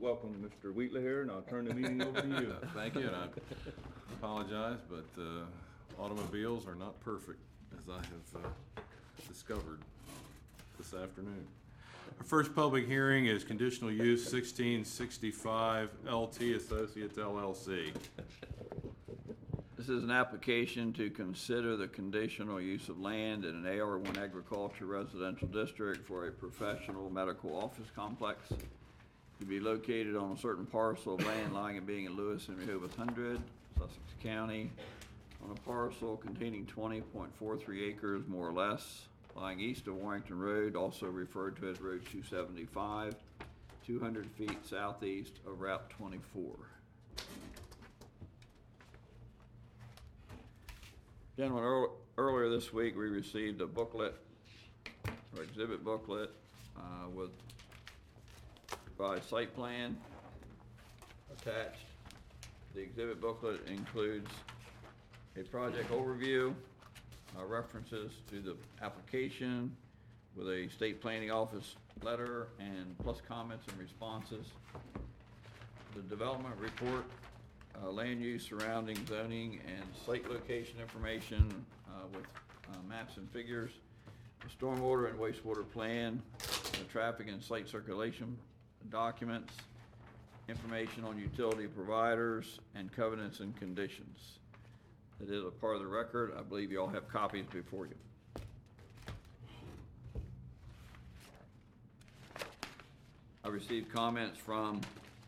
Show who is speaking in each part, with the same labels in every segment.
Speaker 1: welcome Mr. Wheatley here, and I'll turn the meeting over to you.
Speaker 2: Thank you, and I apologize, but automobiles are not perfect, as I have discovered this afternoon. Our first public hearing is conditional use 1665 LT Associates LLC.
Speaker 3: This is an application to consider the conditional use of land in an AR1 agriculture residential district for a professional medical office complex to be located on a certain parcel of land lying and being in Lewis and Rehoboth 100, Sussex County, on a parcel containing 20.43 acres, more or less, lying east of Warrington Road, also referred to as Road 275, 200 feet southeast of Route 24. Gentlemen, earlier this week we received a booklet, or exhibit booklet, with revised site plan attached. The exhibit booklet includes a project overview, references to the application with a state planning office letter, and plus comments and responses. The development report, land use surrounding zoning and site location information with maps and figures, the stormwater and wastewater plan, the traffic and site circulation documents, information on utility providers, and covenants and conditions. It is a part of the record. I believe you all have copies before you. I received comments from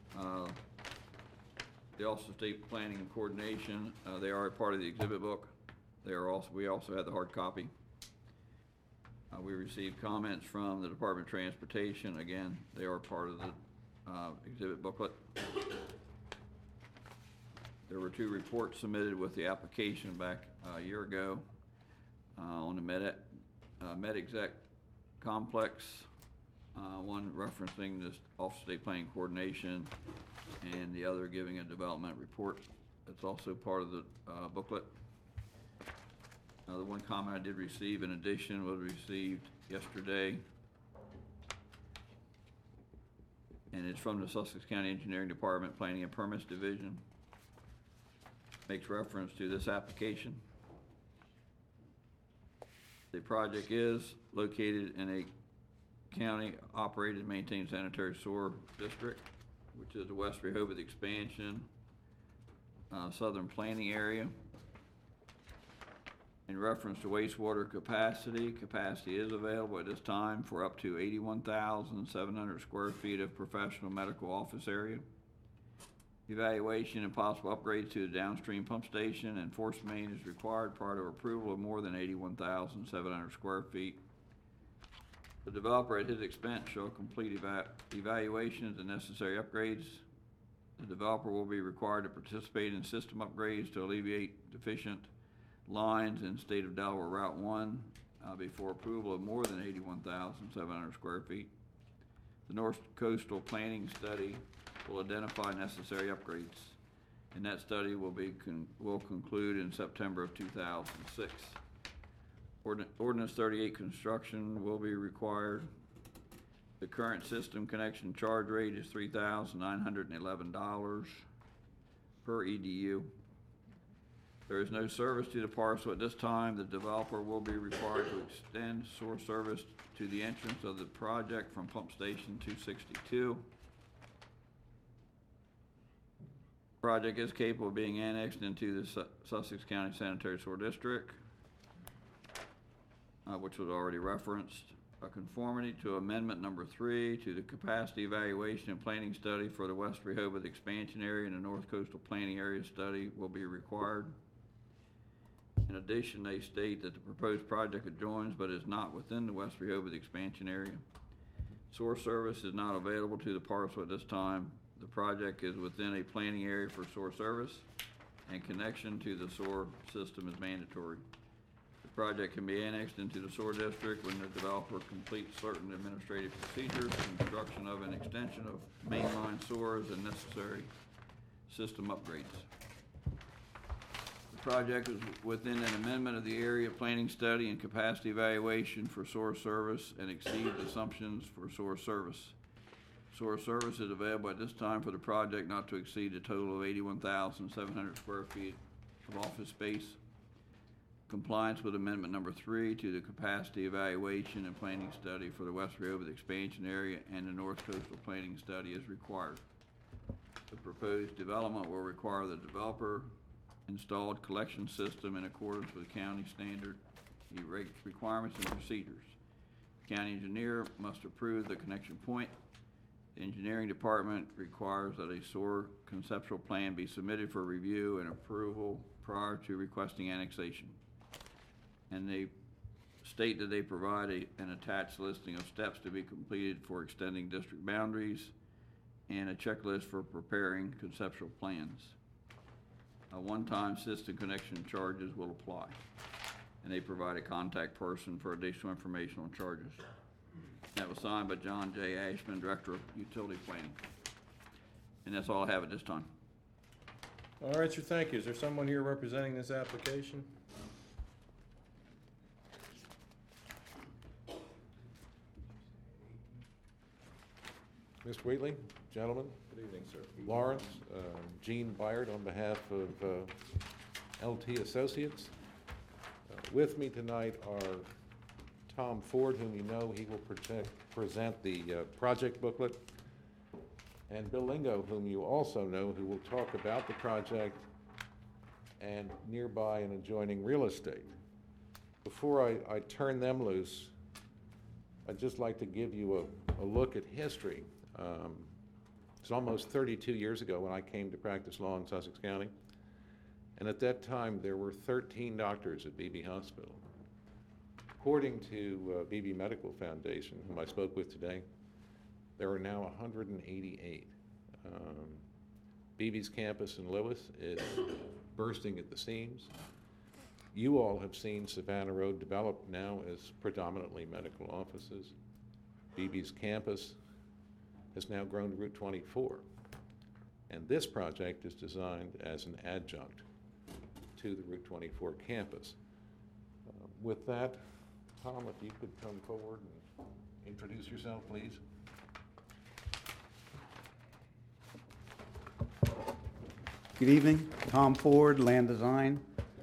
Speaker 3: the Office of State Planning and Coordination. They are a part of the exhibit book. We also have the hard copy. We received comments from the Department of Transportation. Again, they are part of the exhibit booklet. There were 2 reports submitted with the application back a year ago on the MedExec complex, one referencing this Office of State Planning Coordination, and the other giving a development report. That's also part of the booklet. The one comment I did receive in addition was received yesterday, and it's from the Sussex County Engineering Department Planning and Permits Division. Makes reference to this application. The project is located in a county-operated, maintained sanitary sewer district, which is the West Rehoboth expansion, southern planning area. In reference to wastewater capacity is available at this time for up to 81,700 square feet of professional medical office area. Evaluation and possible upgrades to the downstream pump station and force main is required prior to approval of more than 81,700 square feet. The developer at his expense shall complete evaluations and necessary upgrades. The developer will be required to participate in system upgrades to alleviate deficient lines in state of Delaware Route 1 before approval of more than 81,700 square feet. The North Coastal Planning Study will identify necessary upgrades, and that study will conclude in September of 2006. Ordinance 38 construction will be required. The current system connection charge rate is $3,911 per EDU. There is no service to the parcel at this time. The developer will be required to extend sewer service to the entrance of the project from pump station 262. Project is capable of being annexed into the Sussex County Sanitary Sewer District, which was already referenced. A conformity to amendment number 3 to the capacity evaluation and planning study for the West Rehoboth expansion area and the North Coastal Planning Area study will be required. In addition, they state that the proposed project adjoins but is not within the West Rehoboth expansion area. Sewer service is not available to the parcel at this time. The project is within a planning area for sewer service, and connection to the sewer system is mandatory. The project can be annexed into the sewer district when the developer completes certain administrative procedures, construction of an extension of mainline sewers, and necessary system upgrades. The project is within an amendment of the area planning study and capacity evaluation for sewer service and exceeds assumptions for sewer service. Sewer service is available at this time for the project not to exceed a total of 81,700 square feet of office space. Compliance with amendment number 3 to the capacity evaluation and planning study for the West Rehoboth expansion area and the North Coastal planning study is required. The proposed development will require the developer installed collection system in accordance with county standard requirements and procedures. The county engineer must approve the connection point. The engineering department requires that a sewer conceptual plan be submitted for review and approval prior to requesting annexation. And they state that they provide an attached listing of steps to be completed for extending district boundaries and a checklist for preparing conceptual plans. A one-time system connection charges will apply, and they provide a contact person for additional information on charges. That was signed by John J. Ashman, Director of Utility Planning. And that's all I have at this time.
Speaker 2: All right, sir, thank you. Is there someone here representing this application?
Speaker 4: Mr. Wheatley, gentlemen,
Speaker 2: Good evening, sir.
Speaker 4: Lawrence, Gene Byard on behalf of LT Associates. With me tonight are Tom Ford, whom you know, he will present the project booklet, and Bill Lingo, whom you also know, who will talk about the project and nearby and adjoining real estate. Before I turn them loose, I'd just like to give you a look at history. It's almost 32 years ago when I came to practice law in Sussex County, and at that time there were 13 doctors at Beebe Hospital. According to Beebe Medical Foundation, whom I spoke with today, there are now 188. Beebe's campus in Lewis is bursting at the seams. You all have seen Savannah Road develop now as predominantly medical offices. Beebe's campus has now grown to Route 24. And this project is designed as an adjunct to the Route 24 campus. With that, Tom, if you could come forward and introduce yourself, please.
Speaker 5: Good evening, Tom Ford, Land Design.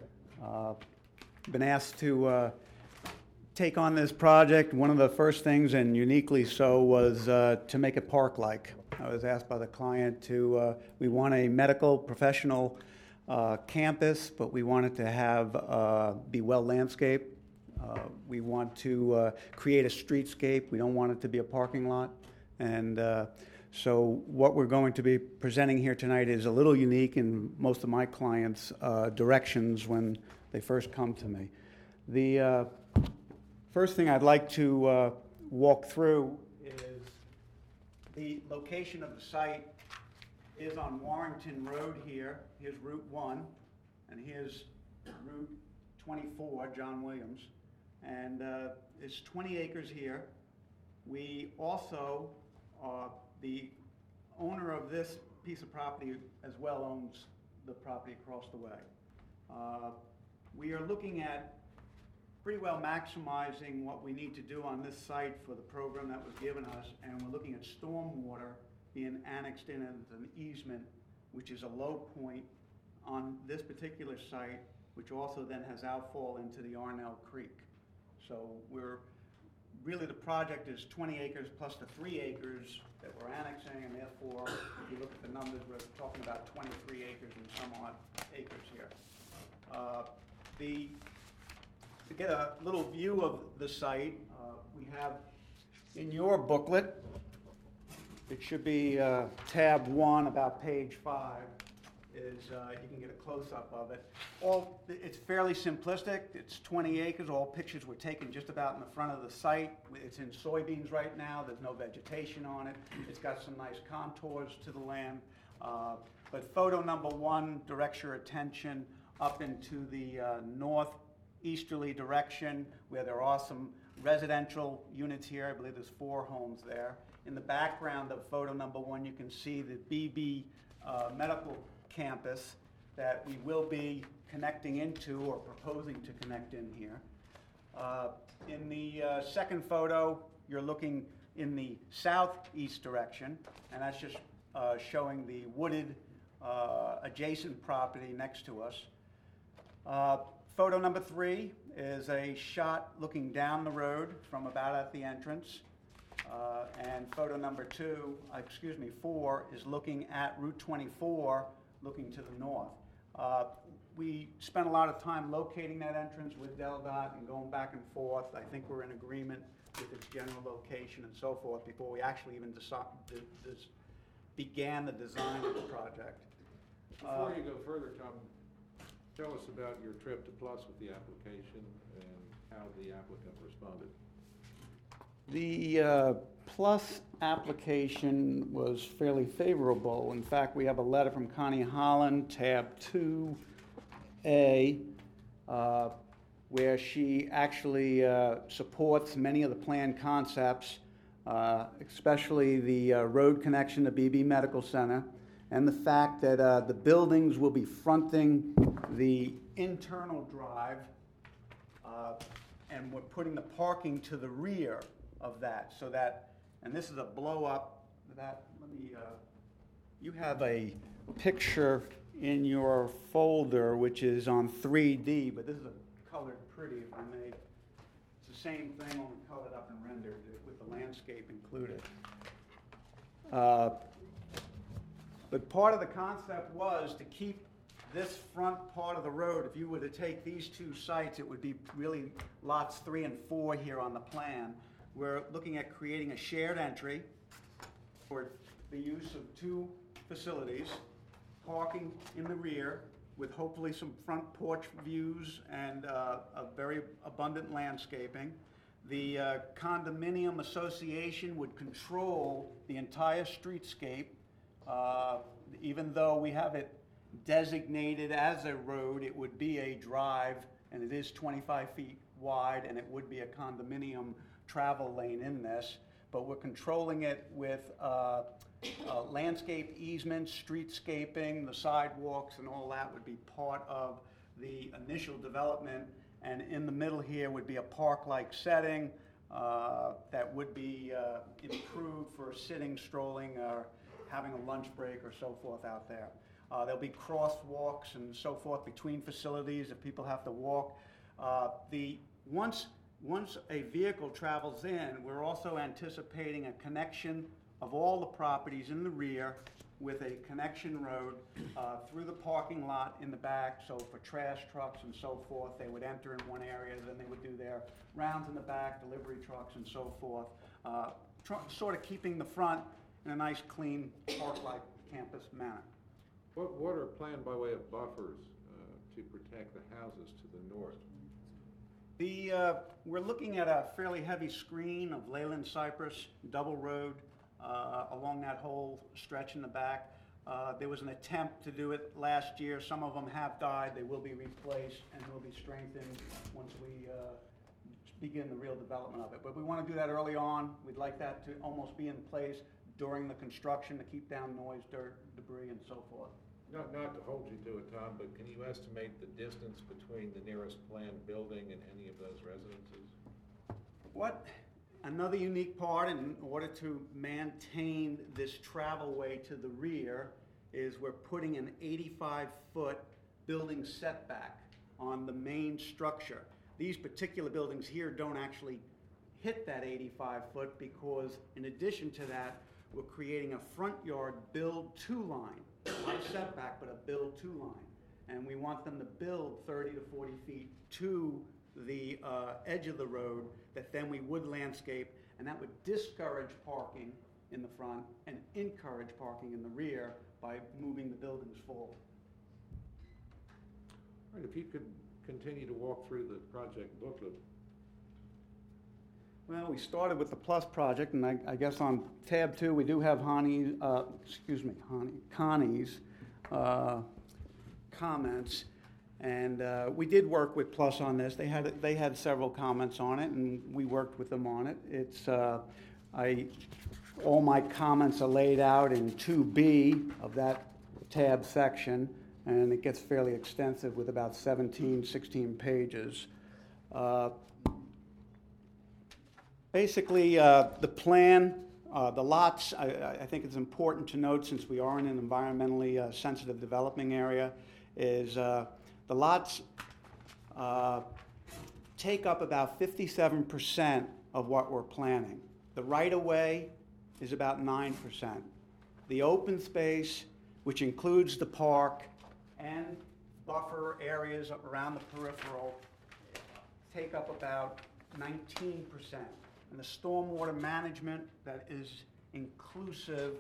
Speaker 5: Been asked to take on this project. One of the first things, and uniquely so, was to make it park-like. I was asked by the client to, we want a medical professional campus, but we want it to have, be well landscaped. We want to create a streetscape. We don't want it to be a parking lot. And so what we're going to be presenting here tonight is a little unique in most of my clients' directions when they first come to me. The first thing I'd like to walk through is the location of the site is on Warrington Road here. Here's Route 1, and here's Route 24, John Williams. And it's 20 acres here. We also, the owner of this piece of property as well owns the property across the way. We are looking at pretty well maximizing what we need to do on this site for the program that was given us, and we're looking at stormwater being annexed in as an easement, which is a low point on this particular site, which also then has outfall into the Arnell Creek. So really the project is 20 acres plus the 3 acres that we're annexing, and therefore, if you look at the numbers, we're talking about 23 acres and some odd acres here. To get a little view of the site, we have in your booklet, it should be tab 1, about page 5, is you can get a close-up of it. It's fairly simplistic. It's 20 acres. All pictures were taken just about in the front of the site. It's in soybeans right now. There's no vegetation on it. It's got some nice contours to the land. But photo number 1 directs your attention up into the northeasterly direction where there are some residential units here. I believe there's 4 homes there. In the background of photo number 1, you can see the Beebe Medical Campus that we will be connecting into or proposing to connect in here. In the second photo, you're looking in the southeast direction, and that's just showing the wooded adjacent property next to us. Photo number 3 is a shot looking down the road from about at the entrance. And photo number 4 is looking at Route 24, looking to the north. We spent a lot of time locating that entrance with DelDOT and going back and forth. I think we're in agreement with its general location and so forth before we actually even began the design of the project.
Speaker 4: Before you go further, Tom, tell us about your trip to Plus with the application and how the applicant responded.
Speaker 5: The Plus application was fairly favorable. In fact, we have a letter from Connie Holland, tab 2A, where she actually supports many of the planned concepts, especially the road connection to BB Medical Center, and the fact that the buildings will be fronting the internal drive, and we're putting the parking to the rear of that, so that, and this is a blow up, that, let me, you have a picture in your folder which is on 3D, but this is a colored pretty, if I may. It's the same thing, only colored up and rendered with the landscape included. But part of the concept was to keep this front part of the road. If you were to take these two sites, it would be really lots 3 and 4 here on the plan. We're looking at creating a shared entry for the use of 2 facilities, parking in the rear with hopefully some front porch views and a very abundant landscaping. The condominium association would control the entire streetscape. Even though we have it designated as a road, it would be a drive, and it is 25 feet wide, and it would be a condominium travel lane in this, but we're controlling it with landscape easements, streetscaping, the sidewalks, and all that would be part of the initial development. And in the middle here would be a park-like setting that would be improved for sitting, strolling, or having a lunch break or so forth out there. There'll be crosswalks and so forth between facilities if people have to walk. Once a vehicle travels in, we're also anticipating a connection of all the properties in the rear with a connection road through the parking lot in the back. So for trash trucks and so forth, they would enter in one area, then they would do their rounds in the back, delivery trucks and so forth, sort of keeping the front in a nice, clean, park-like campus manner.
Speaker 4: What are planned by way of buffers to protect the houses to the north?
Speaker 5: We're looking at a fairly heavy screen of Leyland cypress, double road, along that whole stretch in the back. There was an attempt to do it last year. Some of them have died. They will be replaced and will be strengthened once we begin the real development of it. But we want to do that early on. We'd like that to almost be in place during the construction to keep down noise, dirt, debris, and so forth.
Speaker 4: Not to hold you to it, Tom, but can you estimate the distance between the nearest planned building and any of those residences?
Speaker 5: Another unique part, in order to maintain this travelway to the rear, is we're putting an 85-foot building setback on the main structure. These particular buildings here don't actually hit that 85-foot because, in addition to that, we're creating a front yard build-to line. Not a setback, but a build-to line. And we want them to build 30 to 40 feet to the edge of the road that then we would landscape, and that would discourage parking in the front and encourage parking in the rear by moving the buildings forward.
Speaker 4: All right, if you could continue to walk through the project booklet.
Speaker 5: Well, we started with the Plus project, and I guess on tab 2 we do have Connie's comments, and we did work with Plus on this. They had several comments on it, and we worked with them on it. It's all my comments are laid out in 2B of that tab section, and it gets fairly extensive with about 16 pages. Basically, the plan, the lots, I think it's important to note, since we are in an environmentally sensitive developing area, is the lots take up about 57% of what we're planning. The right-of-way is about 9%. The open space, which includes the park and buffer areas around the peripheral, take up about 19%. And the stormwater management that is inclusive,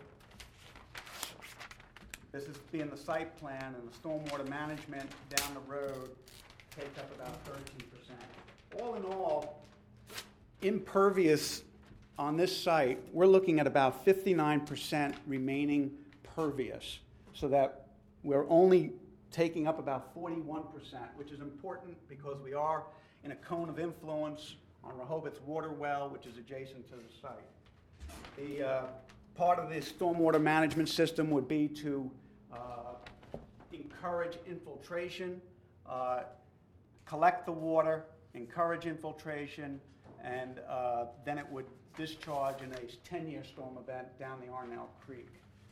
Speaker 5: this is being the site plan, and the stormwater management down the road takes up about 13%. All in all, impervious on this site, we're looking at about 59% remaining pervious, so that we're only taking up about 41%, which is important because we are in a cone of influence on Rehoboth's water well, which is adjacent to the site. The part of this stormwater management system would be to encourage infiltration, collect the water, encourage infiltration, and then it would discharge in a 10-year storm event down the Arnell Creek.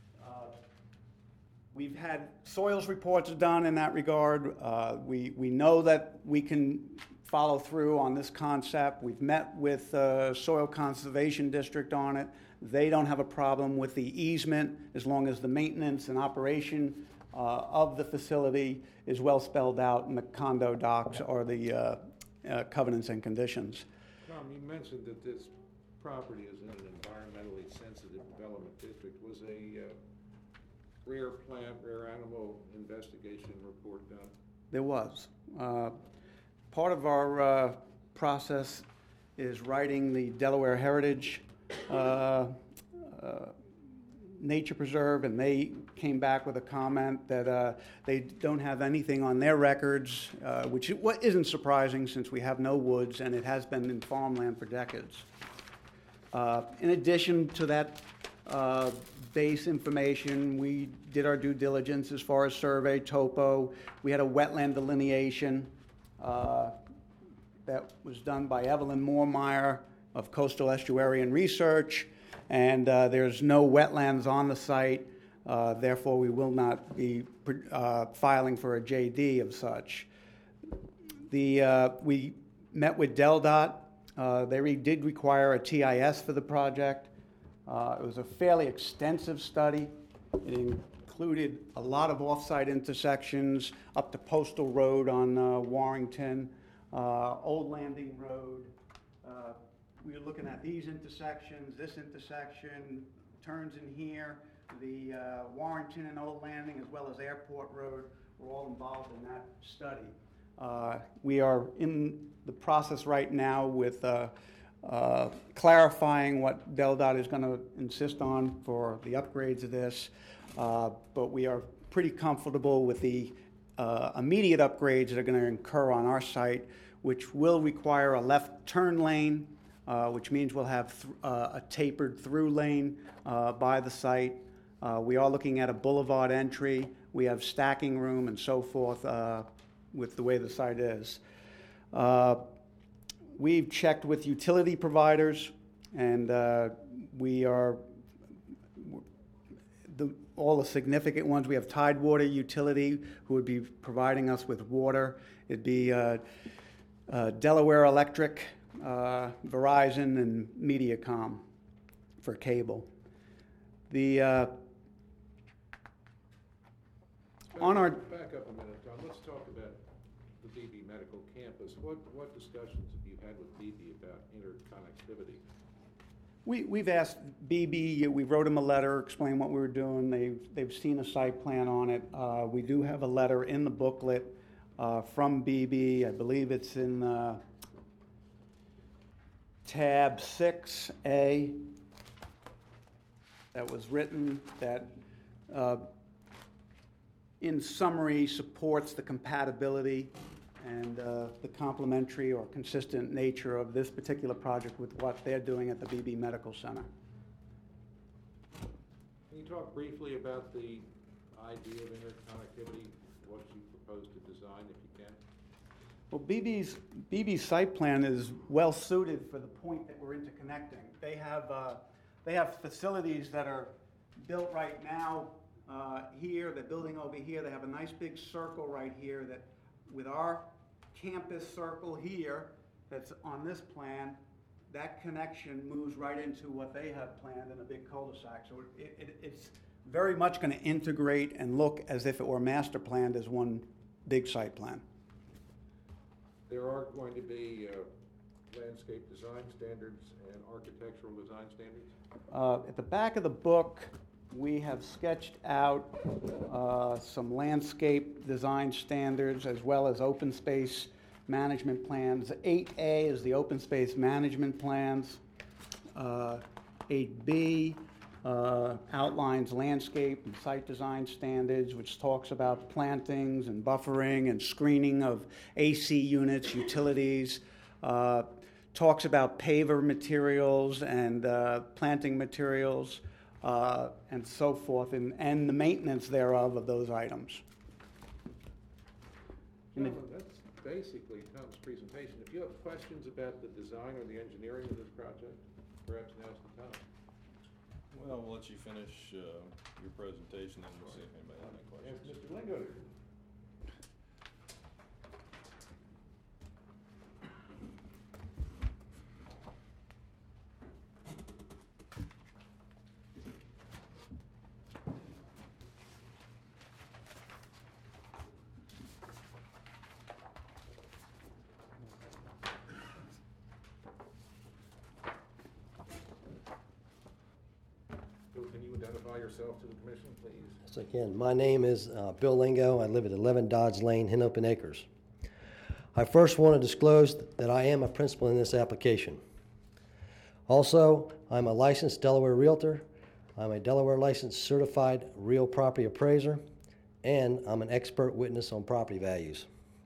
Speaker 5: We've had soils reports done in that regard. We know that we can follow through on this concept. We've met with Soil Conservation District on it. They don't have a problem with the easement as long as the maintenance and operation of the facility is well spelled out in the condo docs or the covenants and conditions.
Speaker 4: Tom, you mentioned that this property is in an environmentally sensitive development district. Was a rare plant, rare animal investigation report done?
Speaker 5: There was. Part of our process is writing the Delaware Heritage Nature Preserve, and they came back with a comment that they don't have anything on their records, which isn't surprising since we have no woods and it has been in farmland for decades. In addition to that base information, we did our due diligence as far as survey, topo. We had a wetland delineation that was done by Evelyn Moormeyer of Coastal Estuarian Research, and there's no wetlands on the site, therefore we will not be filing for a JD of such. We met with DelDOT. They did require a TIS for the project. It was a fairly extensive study. It included a lot of off-site intersections up to Postal Road on Warrington, Old Landing Road. We were looking at these intersections, this intersection, turns in here, the Warrington and Old Landing, as well as Airport Road, were all involved in that study. We are in the process right now with clarifying what DelDOT is going to insist on for the upgrades of this, but we are pretty comfortable with the immediate upgrades that are going to incur on our site, which will require a left turn lane, which means we'll have a tapered through lane by the site. We are looking at a boulevard entry. We have stacking room and so forth with the way the site is. We've checked with utility providers, and we are all the significant ones. We have Tidewater Utility, who would be providing us with water. It'd be Delaware Electric, Verizon, and Mediacom for cable.
Speaker 4: Back up a minute, Tom. Let's talk about the BB Medical Campus. What discussions have you had with BB about interconnectivity?
Speaker 5: We've asked BB, we wrote them a letter, explained what we were doing. They've seen a site plan on it. We do have a letter in the booklet from BB. I believe it's in tab 6A that was written that in summary supports the compatibility and the complementary or consistent nature of this particular project with what they're doing at the BB Medical Center.
Speaker 4: Can you talk briefly about the idea of interconnectivity, what you propose to design, if you can?
Speaker 5: Well, BB's site plan is well suited for the point that we're interconnecting. They have facilities that are built right now here. They're building over here. They have a nice big circle right here that, with our campus circle here, that's on this plan, that connection moves right into what they have planned in a big cul-de-sac. So it's very much going to integrate and look as if it were master planned as one big site plan.
Speaker 4: There are going to be landscape design standards and architectural design standards?
Speaker 5: At the back of the book, we have sketched out some landscape design standards as well as open space management plans. 8A is the open space management plans. 8B outlines landscape and site design standards, which talks about plantings and buffering and screening of AC units, utilities. Talks about paver materials and planting materials and so forth, and the maintenance thereof of those items.
Speaker 4: Well, that's basically Tom's presentation. If you have questions about the design or the engineering of this project, perhaps now's the time.
Speaker 2: Well, we'll let you finish your presentation, and we'll see if anybody has any
Speaker 4: Yes,
Speaker 2: questions.
Speaker 4: Mr. Lingo. Bill, can you identify yourself to the commission, please?
Speaker 6: So again, my name is Bill Lingo. I live at 11 Dodge Lane, Hennepin Acres. I first want to disclose that I am a principal in this application. Also, I'm a licensed Delaware Realtor. I'm a Delaware licensed certified real property appraiser, and I'm an expert witness on property values.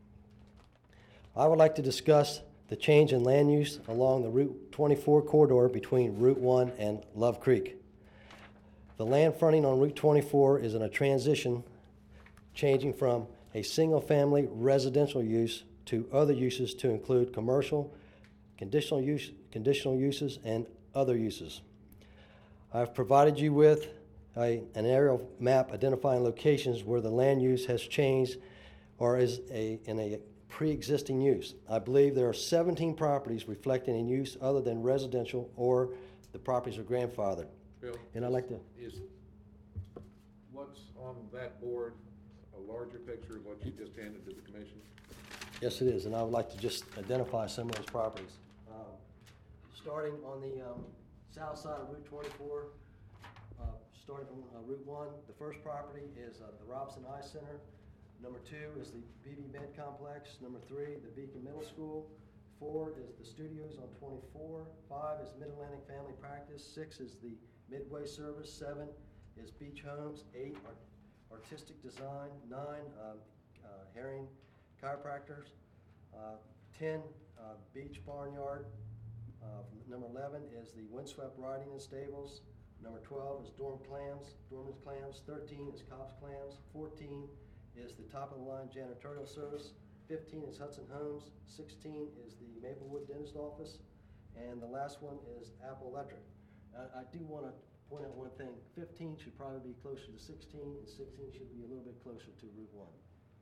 Speaker 6: I would like to discuss the change in land use along the Route 24 corridor between Route 1 and Love Creek. The land fronting on Route 24 is in a transition, changing from a single-family residential use to other uses to include commercial, conditional uses, and other uses. I've provided you with an aerial map identifying locations where the land use has changed or is in a pre-existing use. I believe there are 17 properties reflecting a use other than residential or the properties are grandfathered.
Speaker 4: Bill?
Speaker 6: And I'd like to...
Speaker 4: Is what's on that board a larger picture of what you just handed to the commission?
Speaker 6: Yes, it is, and I would like to just identify some of those properties. Starting on the south side of Route 24, starting from Route 1, the first property is the Robson Eye Center. Number 2 is the BB Med Complex. Number 3, the Beacon Middle School. 4 is the studios on 24. 5 is Mid-Atlantic Family Practice. 6 is the Midway Service. 7 is Beach Homes. 8 Artistic Design. 9 Herring Chiropractors. 10 Beach Barnyard. Number 11 is the Windswept Riding and Stables. Number 12 is Dorman's Clams. 13 is Cobb's Clams. 14 is the Top of the Line Janitorial Service. 15 is Hudson Homes. 16 is the Maplewood Dentist Office. And the last one is Apple Electric. I do want to point out one thing. 15 should probably be closer to 16, and 16 should be a little bit closer to Route 1.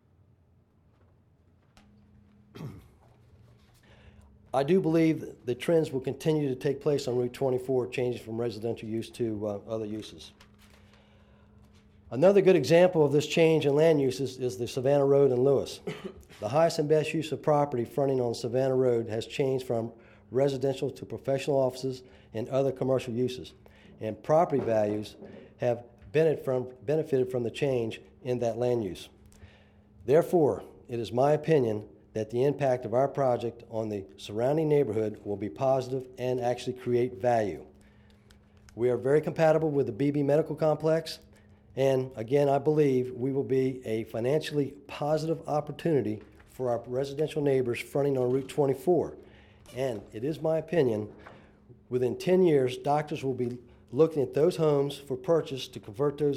Speaker 6: I do believe the trends will continue to take place on Route 24, changing from residential use to other uses. Another good example of this change in land uses is the Savannah Road in Lewis. The highest and best use of property fronting on Savannah Road has changed from residential to professional offices and other commercial uses, and property values have benefited from the change in that land use. Therefore, it is my opinion that the impact of our project on the surrounding neighborhood will be positive and actually create value. We are very compatible with the BB Medical Complex, and again, I believe we will be a financially positive opportunity for our residential neighbors fronting on Route 24. And it is my opinion, within 10 years, doctors will be looking at those homes for purchase to convert those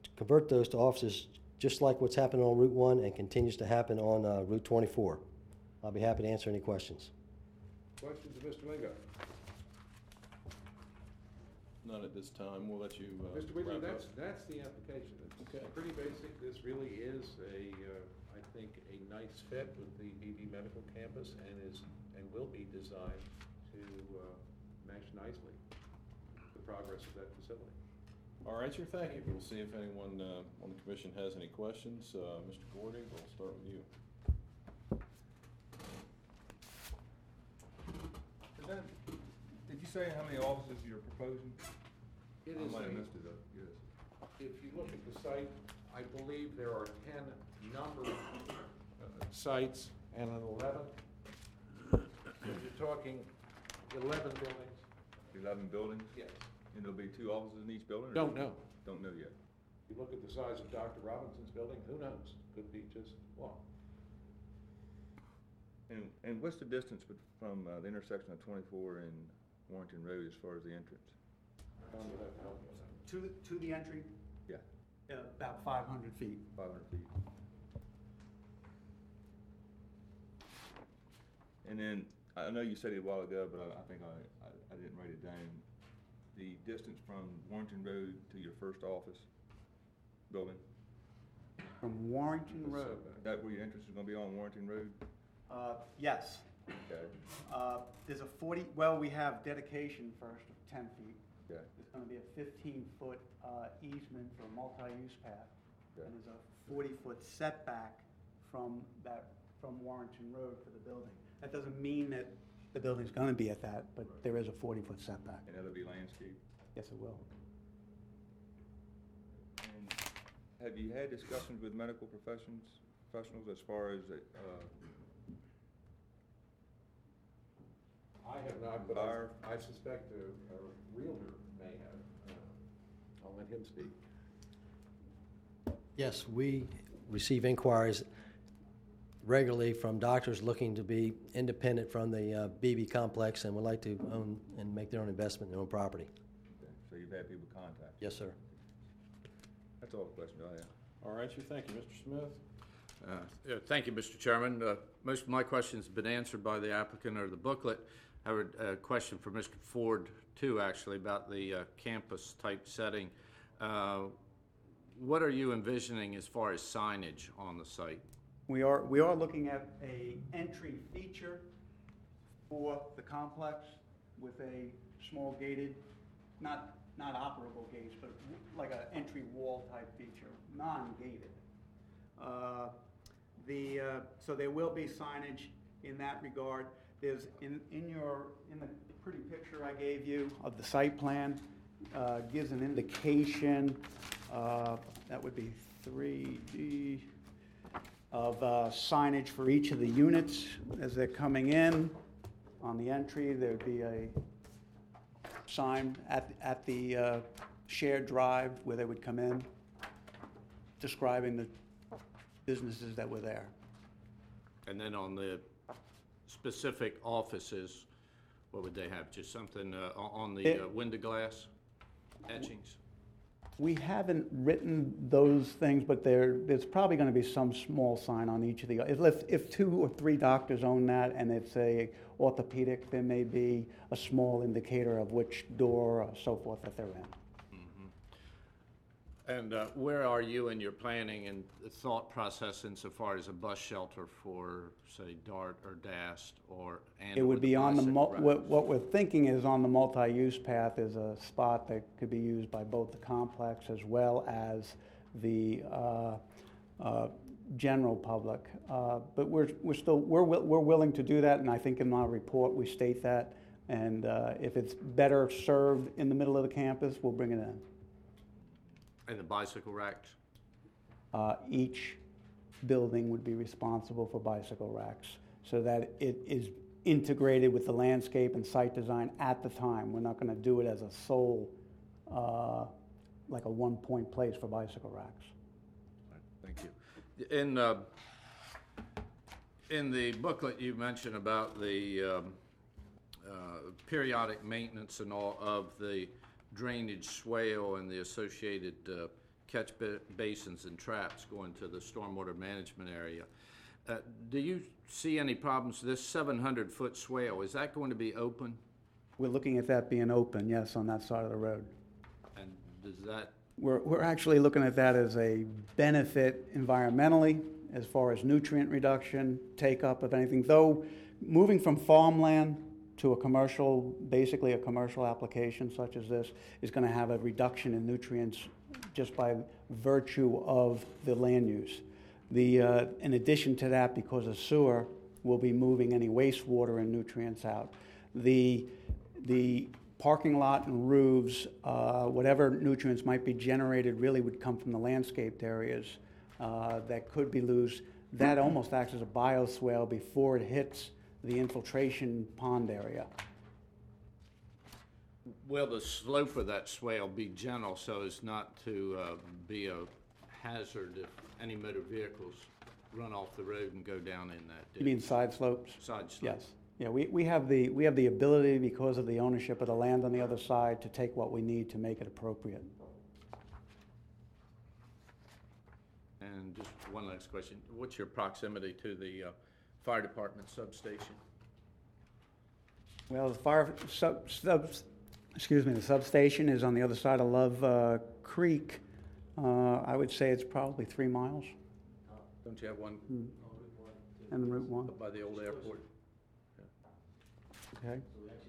Speaker 6: to offices, just like what's happening on Route 1 and continues to happen on Route 24. I'll be happy to answer any questions.
Speaker 4: Questions of Mr. Lingo?
Speaker 2: None at this time. We'll let you
Speaker 4: Mr. Whitley,
Speaker 2: wrap up.
Speaker 4: that's the application. It's
Speaker 2: Okay.
Speaker 4: pretty basic. This really is I think, a nice fit with the BB Medical Campus and will be designed to mesh nicely with the progress of that facility.
Speaker 2: All right, sir, thank you. We'll see if anyone on the commission has any questions. Mr. Gordy, we'll start with you.
Speaker 1: Did you say how many offices you're proposing?
Speaker 4: It
Speaker 1: I
Speaker 4: is
Speaker 1: might have
Speaker 4: a-
Speaker 1: missed it though, yes.
Speaker 4: If you look at the site, I believe there are 10 numbered sites and an 11. You're talking 11 buildings?
Speaker 1: 11 buildings?
Speaker 4: Yes.
Speaker 1: And there'll be 2 offices in each building? or-
Speaker 4: Don't know.
Speaker 1: Don't know yet.
Speaker 4: You look at the size of Dr. Robinson's building, who knows? Could be just one.
Speaker 1: And what's the distance from the intersection of 24 and Warrington Road as far as the entrance?
Speaker 4: Tom, you'll have to help me with that.
Speaker 5: To the entry,
Speaker 1: Yeah,
Speaker 5: about 500 feet.
Speaker 1: 500 feet. And then, I know you said it a while ago, but I think I didn't write it down. The distance from Warrington Road to your first office building,
Speaker 5: From Warrington Road,
Speaker 1: is that where your entrance is gonna be, on Warrington Road?
Speaker 5: yes.
Speaker 1: Okay,
Speaker 5: There's we have dedication first of 10 feet.
Speaker 1: okay,
Speaker 5: There's going to be a 15-foot easement for a multi-use path.
Speaker 1: okay.
Speaker 5: And there's a 40-foot setback from Warrington Road for the building. That doesn't mean that the building's going to be at that, but there is a 40-foot setback.
Speaker 1: And that'll be landscaped?
Speaker 5: Yes, it will.
Speaker 1: And have you had discussions with medical professionals as far as,
Speaker 4: I have not, but
Speaker 1: Buyer.
Speaker 4: I suspect a realtor may have. I'll let him speak.
Speaker 6: Yes, we receive inquiries regularly from doctors looking to be independent from the BB complex and would like to own and make their own investment in their own property.
Speaker 1: okay, so you've had people contact?
Speaker 6: Yes, sir.
Speaker 1: That's all the questions I have.
Speaker 2: All right, sir, thank you. Mr. Smith?
Speaker 7: Yeah, thank you, Mr. Chairman. Most of my questions have been answered by the applicant or the booklet. I have a question for Mr. Ford, too, actually, about the campus-type setting. What are you envisioning as far as signage on the site?
Speaker 5: We are looking at a entry feature for the complex with a small gated, not operable gates, but like an entry wall type feature, non-gated. So there will be signage in that regard. There's in the pretty picture I gave you of the site plan, gives an indication, that would be 3D, of signage for each of the units as they're coming in. On the entry, there'd be a sign at the shared drive where they would come in, describing the businesses that were there.
Speaker 7: And then on the specific offices, what would they have? Just something on the window glass etchings?
Speaker 5: We haven't written those things, but there's probably going to be some small sign on each of the, if 2 or 3 doctors own that and it's a orthopedic, there may be a small indicator of which door or so forth that they're in.
Speaker 7: And where are you in your planning and thought process insofar as a bus shelter for, say, DART or DAST and
Speaker 5: It would be on the,
Speaker 7: bicycle
Speaker 5: what we're thinking is on the multi-use path is a spot that could be used by both the complex as well as the general public. But we're willing to do that, and I think in our report we state that. And if it's better served in the middle of the campus, we'll bring it in.
Speaker 7: And the bicycle racks?
Speaker 5: Each building would be responsible for bicycle racks so that it is integrated with the landscape and site design at the time. We're not going to do it as a sole, like a one-point place for bicycle racks.
Speaker 7: Thank you. In the booklet, you mentioned about the periodic maintenance and all of the drainage swale and the associated catch basins and traps going to the stormwater management area. Do you see any problems? This 700-foot swale, is that going to be open?
Speaker 5: We're looking at that being open, yes, on that side of the road.
Speaker 7: And does that,
Speaker 5: We're actually looking at that as a benefit environmentally, as far as nutrient reduction, take-up of anything. Though, moving from farmland to a commercial, basically a commercial application such as this, is going to have a reduction in nutrients just by virtue of the land use. In addition to that, because of sewer, we'll be moving any wastewater and nutrients out. The parking lot and roofs, whatever nutrients might be generated really would come from the landscaped areas that could be loose. That almost acts as a bioswale before it hits the infiltration pond area.
Speaker 7: will the slope of that swale be gentle so as not to be a hazard if any motor vehicles run off the road and go down in that ditch?
Speaker 5: You mean side slopes?
Speaker 7: Side slope?
Speaker 5: Yes. Yeah, we have the ability, because of the ownership of the land on the other side, to take what we need to make it appropriate.
Speaker 7: And just one last question. What's your proximity to the fire department substation?
Speaker 5: Well, the the substation is on the other side of Love Creek. I would say it's probably 3 miles,
Speaker 7: Don't you have one
Speaker 5: and the Route 1.
Speaker 7: up by the old airport?
Speaker 5: Okay.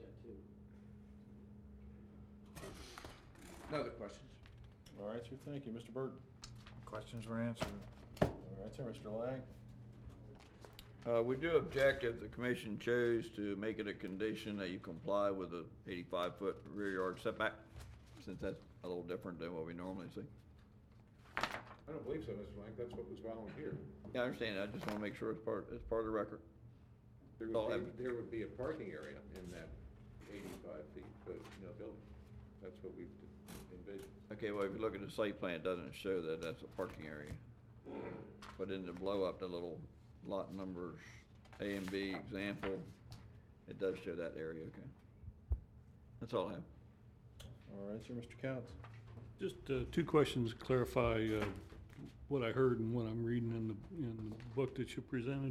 Speaker 7: No other questions?
Speaker 2: All right, sir, thank you. Mr. Burton?
Speaker 8: Questions were answered.
Speaker 2: All right, sir, Mr. Lang?
Speaker 3: We do object if the commission chose to make it a condition that you comply with the 85-foot rear yard setback, since that's a little different than what we normally see.
Speaker 4: I don't believe so, Mr. Lang, that's what was volunteered.
Speaker 3: Yeah, I understand. I just want to make sure it's part of the record.
Speaker 4: There
Speaker 3: Oh,
Speaker 4: there would be a parking area in that 85 feet, but no building. That's what we've envisioned.
Speaker 3: Okay, well, if you look at the site plan, it doesn't show that that's a parking area. But in the blow up, the little lot numbers, A and B example, it does show that area, okay? That's all I have.
Speaker 2: All right, sir, Mr. Counts?
Speaker 9: Just two questions to clarify what I heard and what I'm reading in the book that you presented.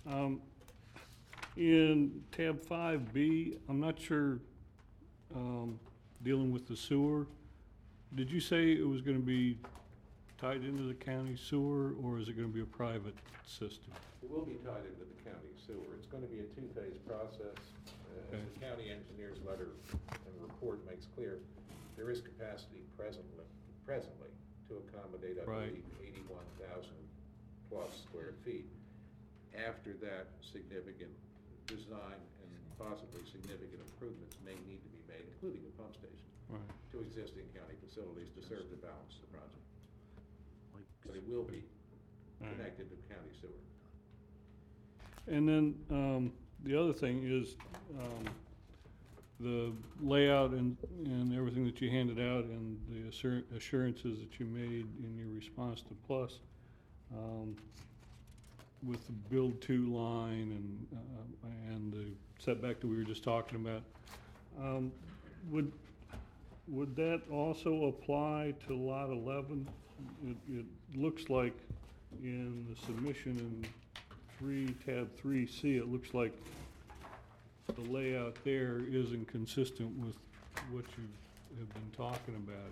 Speaker 9: In tab 5B, I'm not sure, dealing with the sewer, did you say it was going to be tied into the county sewer, or is it going to be a private system?
Speaker 4: It will be tied into the county sewer. It's going to be a two-phase process. As the county engineer's letter and report makes clear, there is capacity presently to accommodate, I
Speaker 9: Right.
Speaker 4: believe, 81,000 plus square feet. After that, significant design and possibly significant improvements may need to be made, including a pump station,
Speaker 9: Right.
Speaker 4: to existing county facilities to serve the balance of the project. But it will be
Speaker 9: All right.
Speaker 4: connected to county sewer.
Speaker 9: And then the other thing is the layout and everything that you handed out and the assurances that you made in your response to Plus with the build to line and the setback that we were just talking about. Would that also apply to lot 11? It looks like in the submission in tab 3C, it looks like the layout there isn't consistent with what you have been talking about.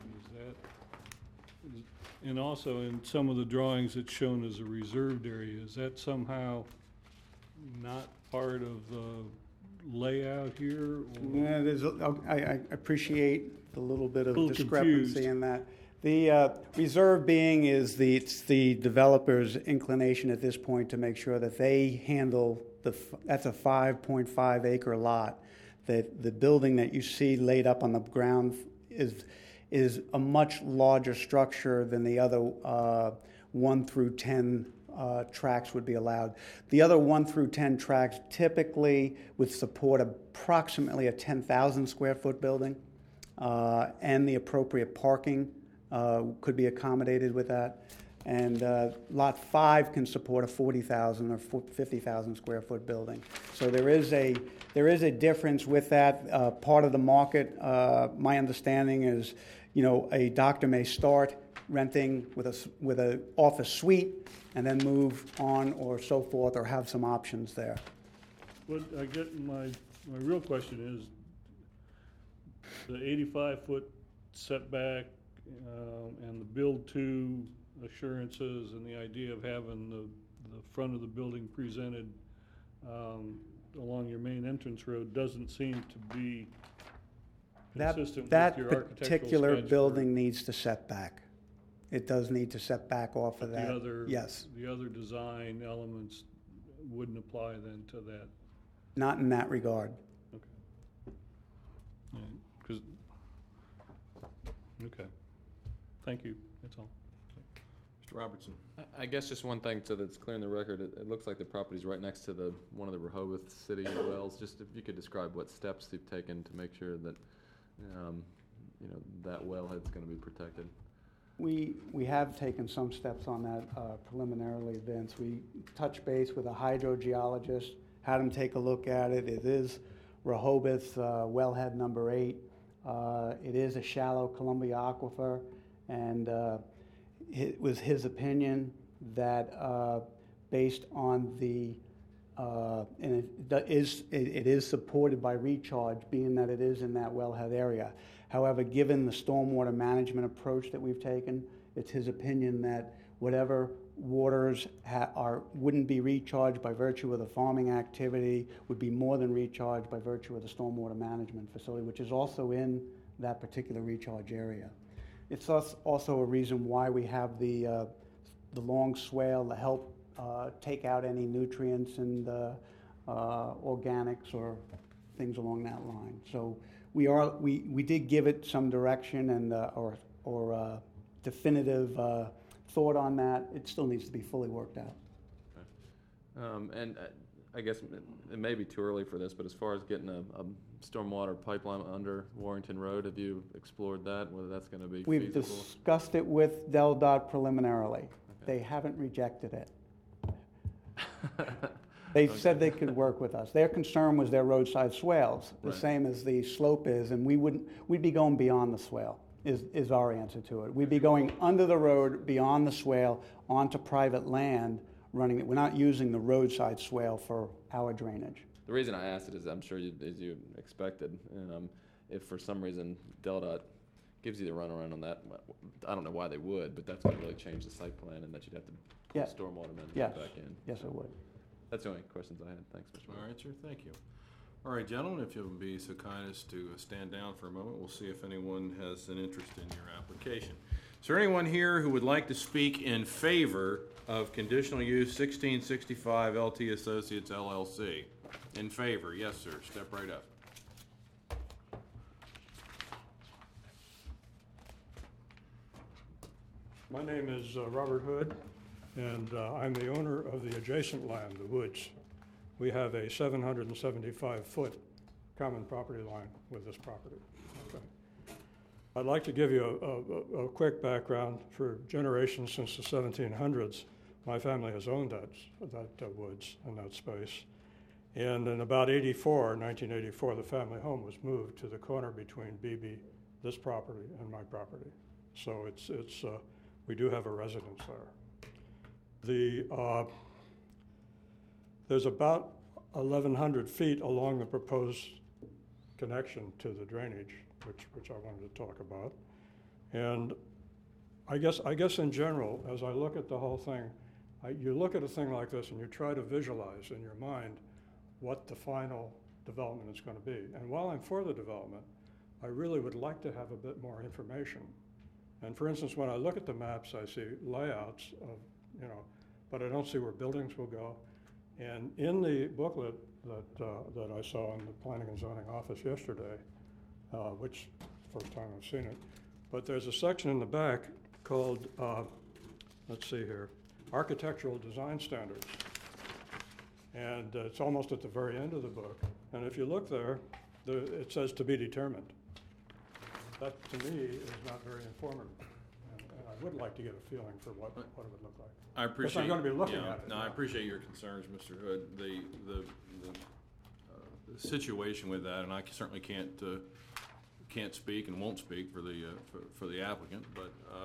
Speaker 9: And also in some of the drawings, it's shown as a reserved area. Is that somehow not part of the layout here? Or?
Speaker 5: Yeah, I appreciate the little bit of
Speaker 9: Little
Speaker 5: discrepancy
Speaker 9: confused.
Speaker 5: in that. The reserve being is it's the developer's inclination at this point to make sure that they handle that's a 5.5 acre lot. That the building that you see laid up on the ground is a much larger structure than the other 1 through 10 tracks would be allowed. The other 1 through 10 tracks typically would support approximately a 10,000 square foot building, and the appropriate parking could be accommodated with that. And lot 5 can support a 40,000 or 50,000 square foot building. So there is a difference with that. Part of the market, my understanding is, a doctor may start renting with a office suite and then move on or so forth, or have some options there.
Speaker 9: What I get, my real question is, the 85-foot setback and the build-to assurances and the idea of having the front of the building presented along your main entrance road doesn't seem to be consistent with your architectural sketch.
Speaker 5: That particular building needs to set back. It does need to set back off of that. Yes.
Speaker 9: The other design elements wouldn't apply then to that.
Speaker 5: Not in that regard.
Speaker 9: Okay. Okay. Thank you. That's all.
Speaker 2: Mr. Robertson?
Speaker 10: I guess just one thing so that's clear in the record, it looks like the property's right next to one of the Rehoboth City wells. Just if you could describe what steps you've taken to make sure that, that wellhead's gonna be protected.
Speaker 5: We have taken some steps on that preliminarily, Vince. We touched base with a hydrogeologist, had him take a look at it. It is Rehoboth wellhead number 8. It is a shallow Columbia aquifer, and it was his opinion that based on the and it is supported by recharge, being that it is in that wellhead area. However, given the stormwater management approach that we've taken, it's his opinion that whatever waters wouldn't be recharged by virtue of the farming activity would be more than recharged by virtue of the stormwater management facility, which is also in that particular recharge area. It's also a reason why we have the long swale to help take out any nutrients and organics or things along that line. So we did give it some direction and or definitive thought on that. It still needs to be fully worked out.
Speaker 10: Okay. And I guess it may be too early for this, but as far as getting a stormwater pipeline under Warrington Road, have you explored that, whether that's going to be
Speaker 5: We've
Speaker 10: feasible?
Speaker 5: discussed it with DelDOT preliminarily. Okay. They haven't rejected it. They said they could work with us. Their concern was their roadside swales, the same as the slope is, and we'd be going beyond the swale, is our answer to it. We'd be going under the road, beyond the swale, onto private land, running it. We're not using the roadside swale for our drainage.
Speaker 10: The reason I asked it is I'm sure as you expected, and if for some reason DelDOT gives you the runaround on that, I don't know why they would, but that's going to really change the site plan and that you'd have to put stormwater management back in.
Speaker 5: Yes, it would.
Speaker 10: That's the only questions I had. Thanks, Mr.
Speaker 2: All right, sir. Thank you. All right, gentlemen, if you'll be so kind as to stand down for a moment, we'll see if anyone has an interest in your application. Is there anyone here who would like to speak in favor of conditional use 1665 LT Associates LLC? In favor? Yes, sir. Step right up.
Speaker 11: My name is Robert Hood, and I'm the owner of the adjacent land, the woods. We have a 775-foot common property line with this property. Okay. I'd like to give you a quick background. For generations since the 1700s, my family has owned that woods and that space. And in about 1984, the family home was moved to the corner between BB, this property, and my property. So we do have a residence there. There's about 1,100 feet along the proposed connection to the drainage, which I wanted to talk about. And I guess in general, as I look at the whole thing, you look at a thing like this and you try to visualize in your mind what the final development is going to be. And while I'm for the development, I really would like to have a bit more information. And for instance, when I look at the maps, I see layouts of, but I don't see where buildings will go. And in the booklet that I saw in the Planning and Zoning office yesterday, which first time I've seen it, but there's a section in the back called, let's see here, Architectural Design Standards. And it's almost at the very end of the book. And if you look there, it says to be determined. That, to me, is not very informative. And I would like to get a feeling for what it would look like.
Speaker 2: I appreciate.
Speaker 11: I'm going to be looking at it.
Speaker 2: No, I appreciate your concerns, Mr. Hood. The situation with that, and I certainly can't speak and won't speak for the applicant, but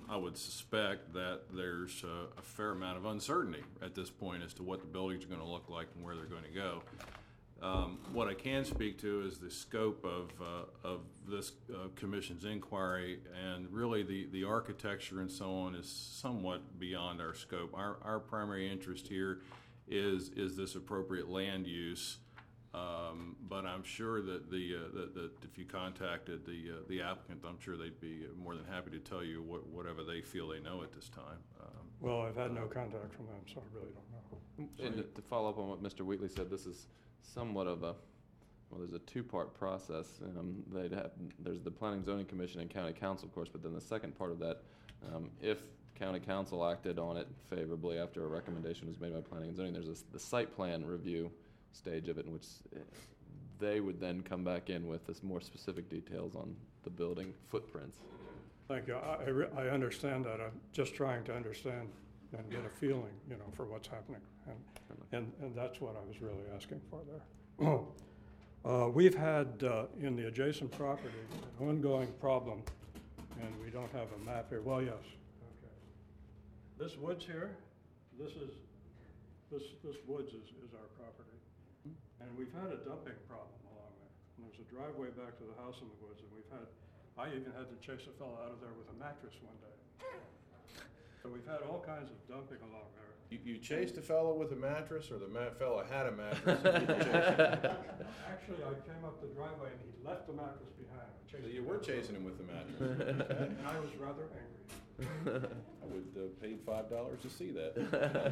Speaker 2: I would suspect that there's a fair amount of uncertainty at this point as to what the buildings are going to look like and where they're going to go. What I can speak to is the scope of this commission's inquiry, and really the architecture and so on is somewhat beyond our scope. Our primary interest here is this appropriate land use, but I'm sure that that if you contacted the applicant, I'm sure they'd be more than happy to tell you whatever they feel they know at this time.
Speaker 11: Well, I've had no contact from them, so I really don't know.
Speaker 10: And to follow up on what Mr. Wheatley said, this is somewhat of there's a two-part process. There's the Planning and Zoning Commission and County Council, of course, but then the second part of that, if County Council acted on it favorably after a recommendation was made by Planning and Zoning, there's the site plan review stage of it, in which they would then come back in with this more specific details on the building footprints.
Speaker 11: Thank you. I understand that. I'm just trying to understand and get a feeling, for what's happening. And that's what I was really asking for there. We've had, in the adjacent property, an ongoing problem, and we don't have a map here. Well, yes. Okay. This woods here, this woods is our property. And we've had a dumping problem along there. And there's a driveway back to the house in the woods, and I even had to chase a fellow out of there with a mattress one day. So we've had all kinds of dumping along there.
Speaker 2: You chased a fellow with a mattress, or the fellow had a mattress?
Speaker 11: Actually, I came up the driveway and he left the mattress behind.
Speaker 2: So you were chasing him with the mattress?
Speaker 11: And I was rather angry.
Speaker 2: I would have paid $5 to see that.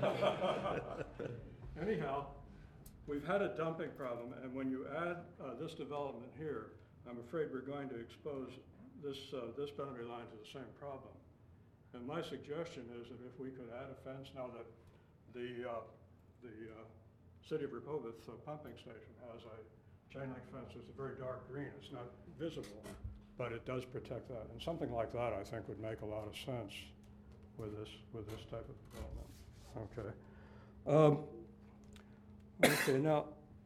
Speaker 11: Anyhow, we've had a dumping problem, and when you add this development here, I'm afraid we're going to expose this boundary line to the same problem. And my suggestion is that if we could add a fence, now that the City of Rehoboth pumping station has a chain link fence. It's a very dark green. It's not visible, but it does protect that. And something like that, I think, would make a lot of sense with this type of development. Okay. Okay, now,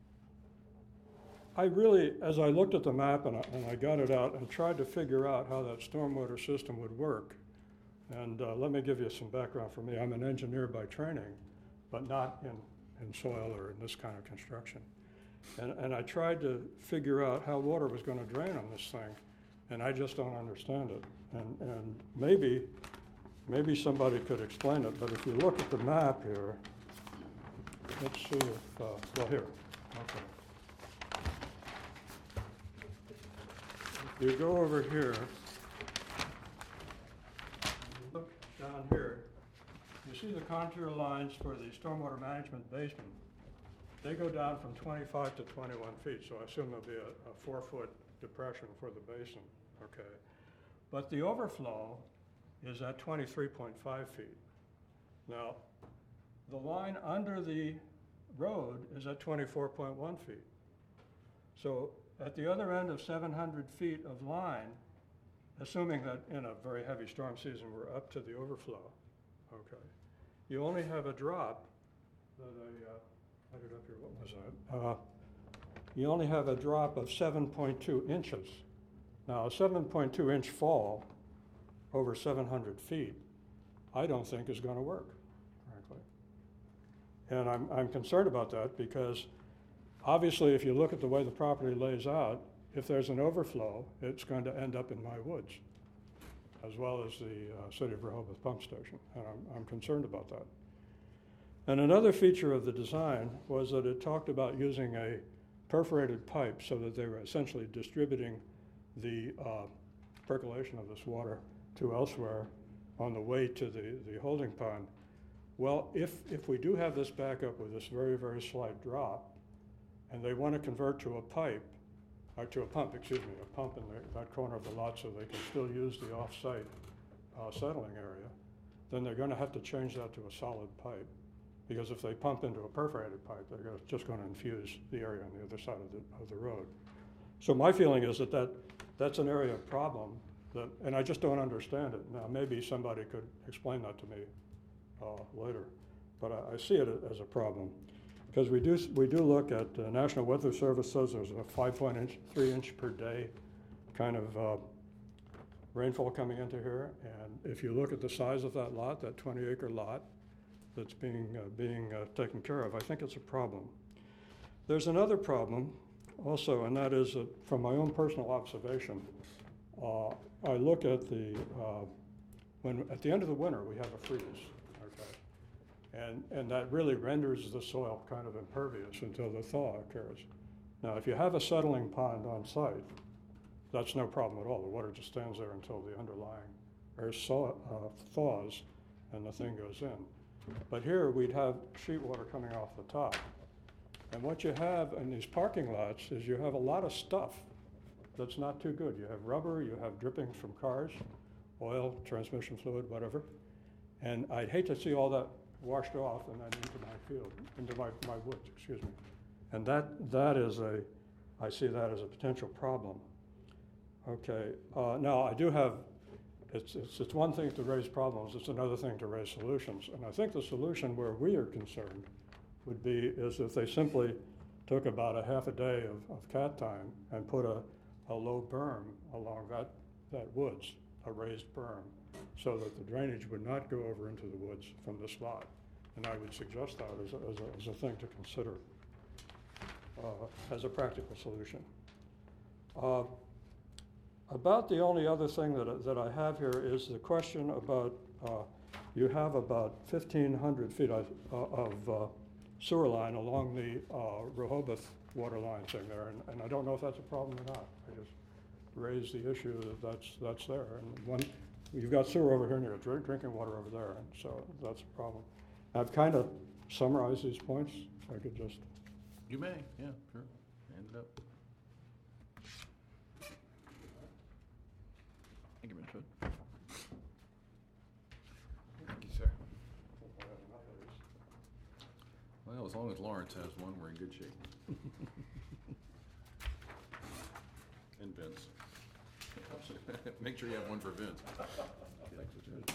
Speaker 11: I really, as I looked at the map and I got it out and tried to figure out how that stormwater system would work. And let me give you some background for me. I'm an engineer by training, but not in soil or in this kind of construction. And I tried to figure out how water was going to drain on this thing, and I just don't understand it. And maybe somebody could explain it, but if you look at the map here, let's see if, well, here, okay. If you go over here, look down here, you see the contour lines for the stormwater management basement. They go down from 25 to 21 feet, so I assume there'll be a 4-foot depression for the basin, okay? But the overflow is at 23.5 feet. Now, the line under the road is at 24.1 feet. So at the other end of 700 feet of line, assuming that in a very heavy storm season we're up to the overflow, okay, you only have a drop that I had it up here, what was that? You only have a drop of 7.2 inches. Now, a 7.2 inch fall over 700 feet, I don't think is going to work, frankly. And I'm concerned about that because obviously if you look at the way the property lays out, if there's an overflow, it's going to end up in my woods, as well as the City of Rehoboth pump station, and I'm concerned about that. And another feature of the design was that it talked about using a perforated pipe so that they were essentially distributing the percolation of this water to elsewhere on the way to the holding pond. Well, if we do have this backup with this very, very slight drop, and they want to convert to a pipe, or to a pump, excuse me, a pump in that corner of the lot so they can still use the off-site settling area, then they're going to have to change that to a solid pipe. Because if they pump into a perforated pipe, they're just going to infuse the area on the other side of the road. So my feeling is that's an area of problem, and I just don't understand it. Now, maybe somebody could explain that to me later, but I see it as a problem. Because we do look at, National Weather Service says there's a 5.3 inch per day kind of rainfall coming into here, and if you look at the size of that lot, that 20-acre lot that's being taken care of, I think it's a problem. There's another problem also, and that is that from my own personal observation, I look at when at the end of the winter we have a freeze, okay, and that really renders the soil kind of impervious until the thaw occurs. Now, if you have a settling pond on site, that's no problem at all. The water just stands there until the underlying air thaws and the thing goes in. But here we'd have sheet water coming off the top. And what you have in these parking lots is you have a lot of stuff that's not too good. You have rubber, you have drippings from cars, oil, transmission fluid, whatever. And I'd hate to see all that washed off and then into my field, into my woods, excuse me. And that is I see that as a potential problem. Okay, now I do have, it's one thing to raise problems, it's another thing to raise solutions. And I think the solution where we are concerned would be is if they simply took about a half a day of cat time and put a low berm along that woods, a raised berm, so that the drainage would not go over into the woods from this lot. And I would suggest that as a thing to consider as a practical solution. About the only other thing that I have here is the question about, you have about 1,500 feet of sewer line along the Rehoboth water line thing there, and I don't know if that's a problem or not. I just raised the issue that's there. And you've got sewer over here and you've got drinking water over there, and so that's a problem. I've kind of summarized these points, if I could just.
Speaker 2: You may, yeah, sure. Hand it up.
Speaker 3: Thank you, Mr. Wood.
Speaker 10: Thank you, sir.
Speaker 2: Well, as long as Lawrence has one, we're in good shape. And Vince. Make sure you have one for Vince. Thanks, Richard.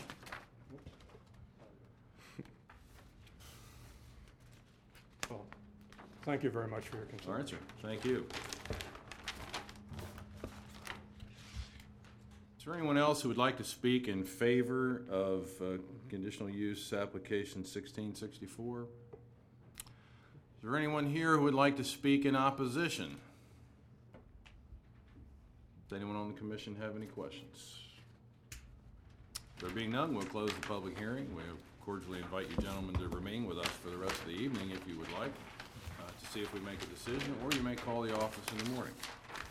Speaker 11: Well, thank you very much for your concern.
Speaker 2: All right, sir. Thank you. Is there anyone else who would like to speak in favor of conditional use application 1664? Is there anyone here who would like to speak in opposition? Does anyone on the commission have any questions? There being none, we'll close the public hearing. We cordially invite you gentlemen to remain with us for the rest of the evening if you would like, to see if we make a decision, or you may call the office in the morning.